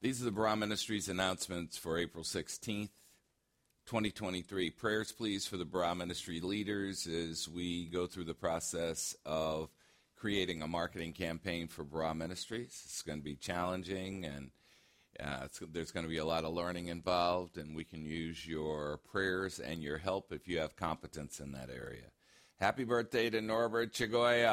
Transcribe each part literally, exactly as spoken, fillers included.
These are the Barah Ministries announcements for April sixteenth, twenty twenty-three. Prayers, please, for the Barah Ministry leaders as we go through the process of creating a marketing campaign for Barah Ministries. It's going to be challenging, and uh, it's, there's going to be a lot of learning involved, and we can use your prayers and your help if you have competence in that area. Happy birthday to Norbert Chagoya.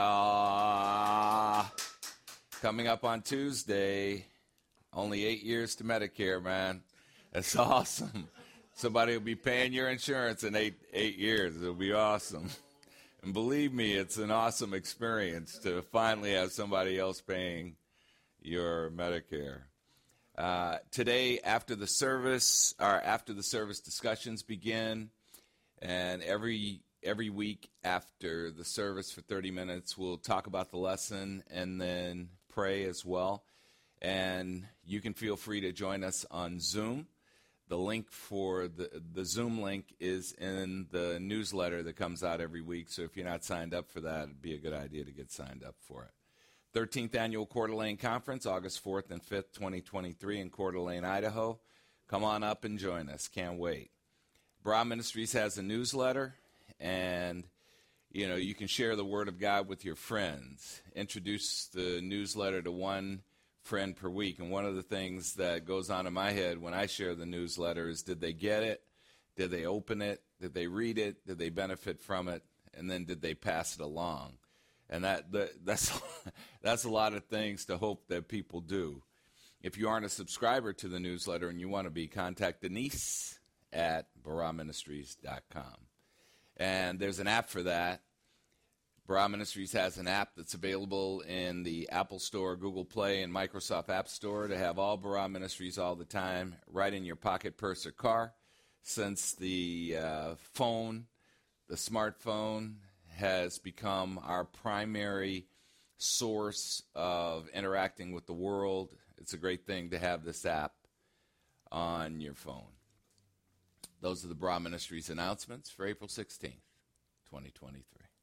Coming up on Tuesday. Only eight years to Medicare, man. That's awesome. Somebody will be paying your insurance in eight eight years. It'll be awesome. And believe me, it's an awesome experience to finally have somebody else paying your Medicare. Uh, today, after the service, or after the service discussions begin, and every every week after the service for thirty minutes, we'll talk about the lesson and then pray as well. And you can feel free to join us on Zoom. The link for the, the Zoom link is in the newsletter that comes out every week. So if you're not signed up for that, it'd be a good idea to get signed up for it. thirteenth Annual Coeur d'Alene Conference, August fourth and fifth, twenty twenty-three in Coeur d'Alene, Idaho. Come on up and join us. Can't wait. Barah Ministries has a newsletter, and you know you can share the Word of God with your friends. Introduce the newsletter to one friend per week. And one of the things that goes on in my head when I share the newsletter is, did they get it? Did they open it? Did they read it? Did they benefit from it? And then did they pass it along? And that, that that's that's a lot of things to hope that people do. If you aren't a subscriber to the newsletter and you want to be, contact Denise at barah ministries dot com. And there's an app for that. Barah Ministries has an app that's available in the Apple Store, Google Play, and Microsoft App Store to have all Barah Ministries all the time, right in your pocket, purse, or car. Since the uh, phone, the smartphone, has become our primary source of interacting with the world, it's a great thing to have this app on your phone. Those are the Barah Ministries announcements for April sixteenth, twenty twenty-three.